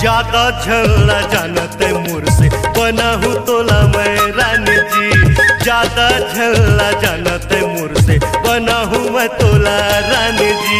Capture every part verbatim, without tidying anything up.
ज्यादा झल्ला जानत मोर से बना हूँ तोला मैं रानी जी। ज्यादा झल्ला जानत मोर से बना हूँ मैं तोला रानी जी।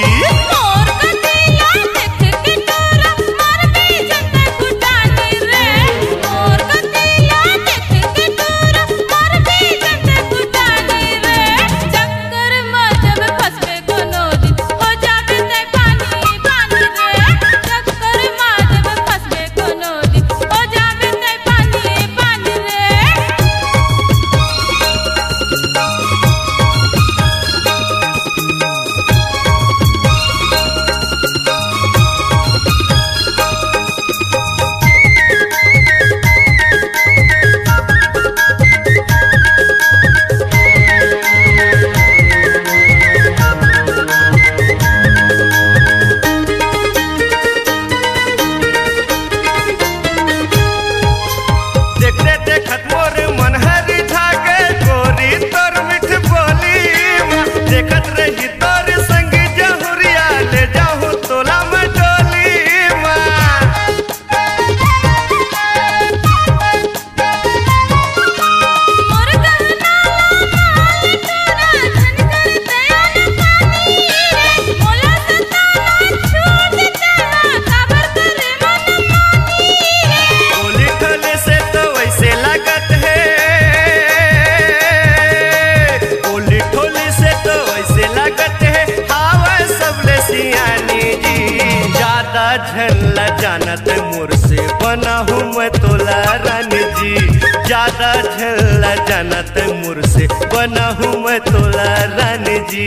झल्ला जानत मोर से बना हूँ मैं तोला रानी जी। ज्यादा झल्ला जानत मोर से बना हूँ मैं तोला रानी जी।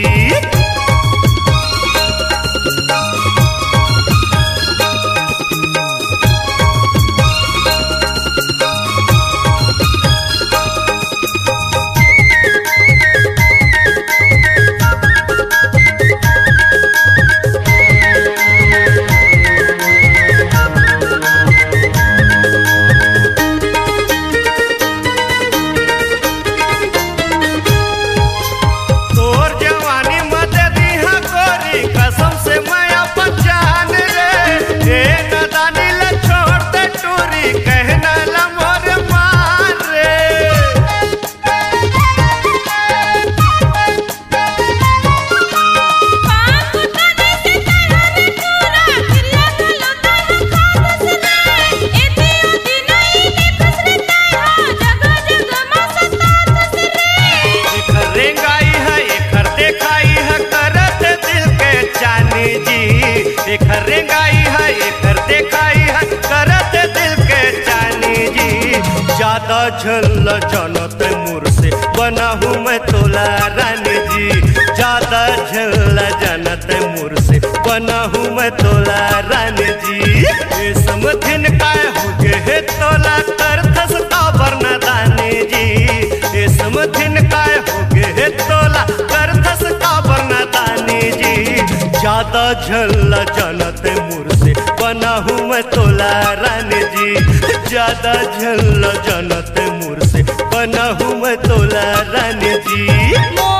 ज्यादा झल्ला जानत मोर से बना हूँ मैं तोला रानी जी। ज्यादा झल्ला जानत मोर से बना हूँ मैं तोला रानी जी। ये समथिन काय हो गे तोला कर थस काबर न दानी जी। ये समथिन काय हो गे तोला कर थस काबर न दानी जी। ज्यादा झल्ला जानत मोर से बना हूँ मैं तोला रानी जी। ज्यादा झल्ला जानत मोर से बना हूँ मैं तोला रानी जी।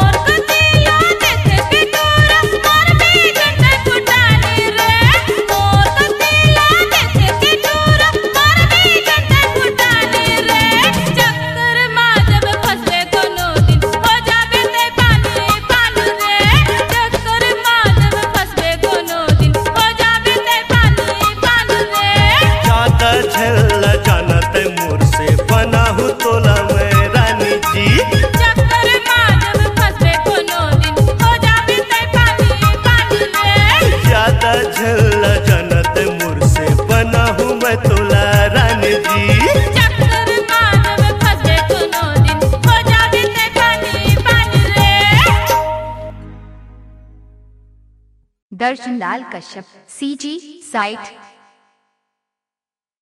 झल्ला जानत मोर से बना हूँ तोला मैं रानी जी। चक्कर मारब फंसबे कोनो दिन हो जाबे तै पानी पानी रे। ज्यादा झल्ला जानत मोर से बना हूँ मैं तोला रानी जी। चक्कर मारब फंसबे कोनो दिन हो जाबे तै पानी पानी रे। दर्शन लाल कश्यप, सी जी साइट।